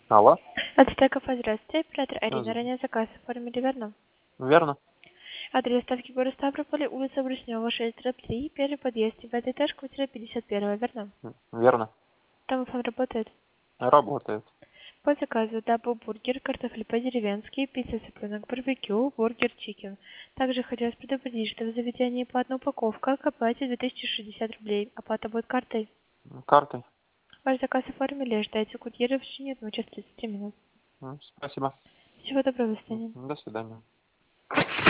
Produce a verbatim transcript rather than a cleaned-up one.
Алло. От Стеков, здравствуйте. Оператор Арина. З- Ранее заказ оформили, верно? Верно? Адрес ставки город Ставрополь, улица Брюснева, шесть три, первый подъезд, девятый этаж, квартира пятьдесят один, верно? М, Верно. Домофон работает. Работает. По заказу дабл бургер, картофель по-деревенски, пицца цыпленок, барбекю, бургер чикен. Также хотелось предупредить, что в заведении платная упаковка к оплате две тысячи шестьдесят рублей. Оплата будет картой. М, Картой. Ваш заказ оформили, ждайте курьера в течение одного часа тридцати минут. М, Спасибо. Всего доброго, до М, свидания. До свидания.